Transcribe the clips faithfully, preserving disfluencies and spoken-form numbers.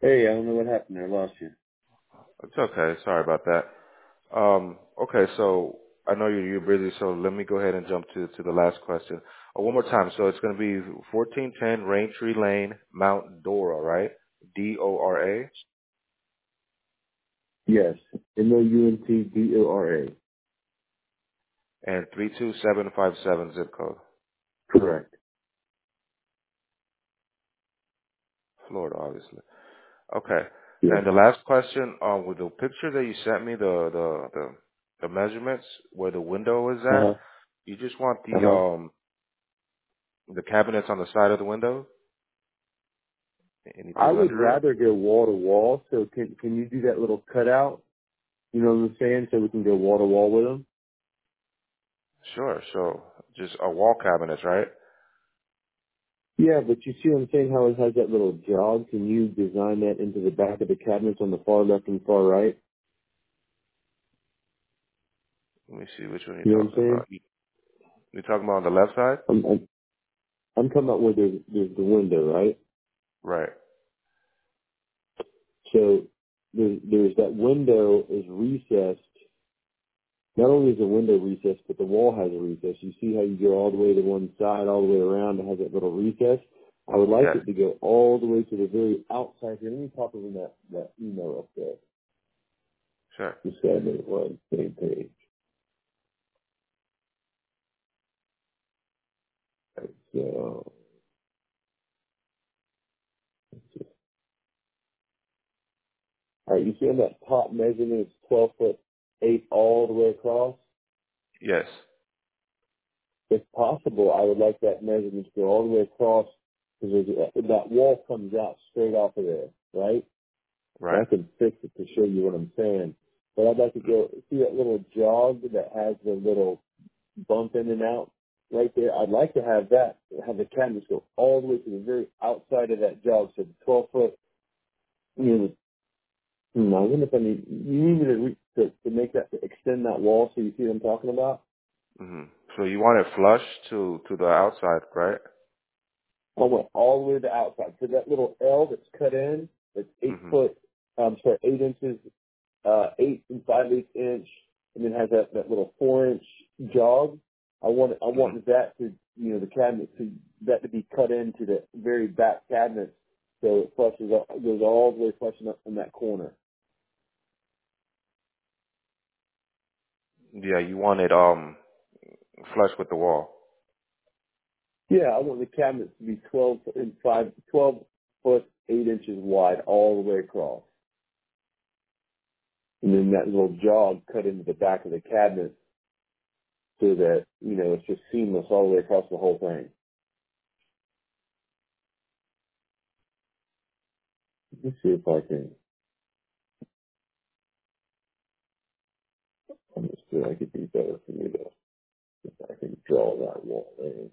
Hey, I don't know what happened there. I lost you. It's okay. Sorry about that. Um, okay, so I know you're, you're busy, so let me go ahead and jump to to the last question. Uh, one more time. So it's going to be fourteen ten Raintree Lane, Mount Dora, right? D O R A, Yes. M O U N T D O R A. and three two seven five seven zip code, Correct. Florida, obviously. Okay. Yes. And the last question, um, with the picture that you sent me, the the the, the measurements where the window is Uh at, huh. you just want Uh the huh. um the cabinets on the side of the window, I anything would under it? rather go wall to wall. So can can you do that little cutout? You know what I'm saying? So we can go wall to wall with them. Sure. So just a wall cabinets, right? Yeah, but you see what I'm saying? How it has that little jog? Can you design that into the back of the cabinets on the far left and far right? Let me see which one you're You know what I'm talking saying? about. You, you're talking about on the left side? I'm I'm, I'm talking about where there's, there's the window, right? Right. So there's, there's that window is recessed. Not only is the window recessed, but the wall has a recess. You see how you go all the way to one side, all the way around, it has that little recess? I would like Yes. it to go all the way to the very outside here. Let me pop it in that, that email up there. Sure. Just so I know we're on the same page. Right, so, alright, you see on that top measurement, it's twelve foot eight all the way across? Yes. If possible, I would like that measurement to go all the way across because that wall comes out straight off of there, right? Right. I can fix it to show you what I'm saying. But I'd like to go see that little jog that has the little bump in and out right there. I'd like to have that, have the cabinets go all the way to the very outside of that jog, so the twelve foot. You know, hmm, I wonder if I need. You need me to, re, to to make that to extend that wall so you see what I'm talking about. hmm So you want it flush to to the outside, right? I went all the way to the outside. So that little L that's cut in, that's eight hmm foot, um, sorry, eight inches uh, eight and five eighths inch, and then has that, that little four inch jog. I want I hmm want that to you know the cabinet to that to be cut into the very back cabinet, so it flushes up, goes all the way flushing up in that corner. Yeah, you want it um flush with the wall. Yeah, I want the cabinets to be twelve and five, twelve foot eight inches wide all the way across, and then that little jog cut into the back of the cabinet so that you know it's just seamless all the way across the whole thing. Let's see if I can. Understood. I could be better for you to if I can draw that wall in.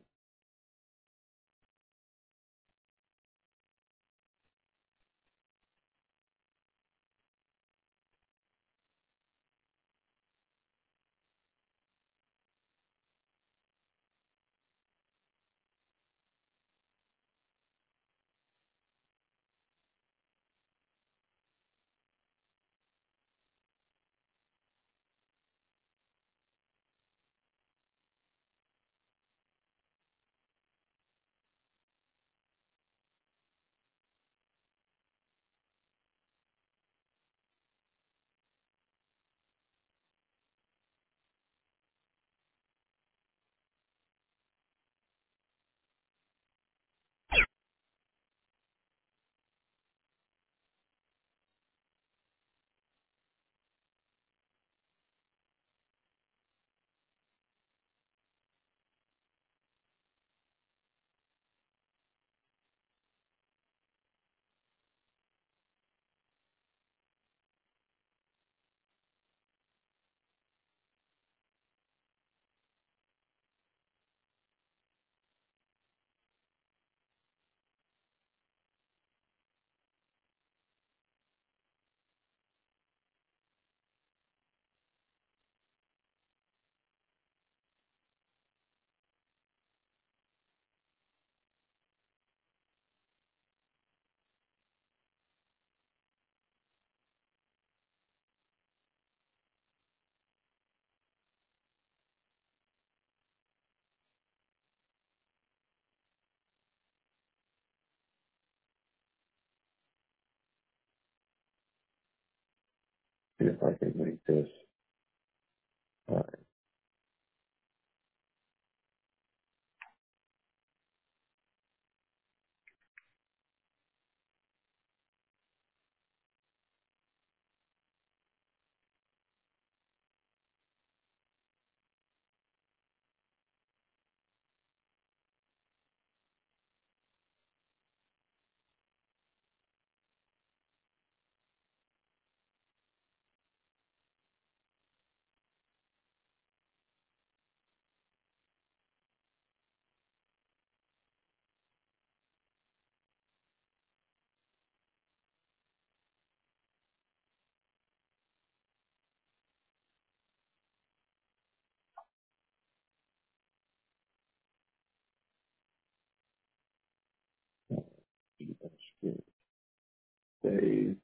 see if I can make this. All right. Save.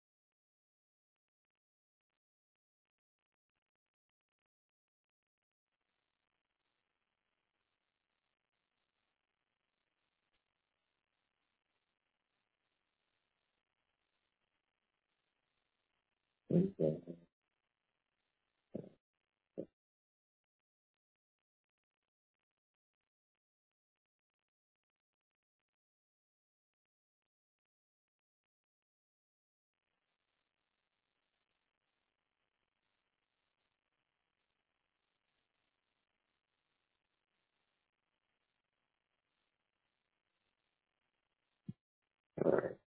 Okay. All right.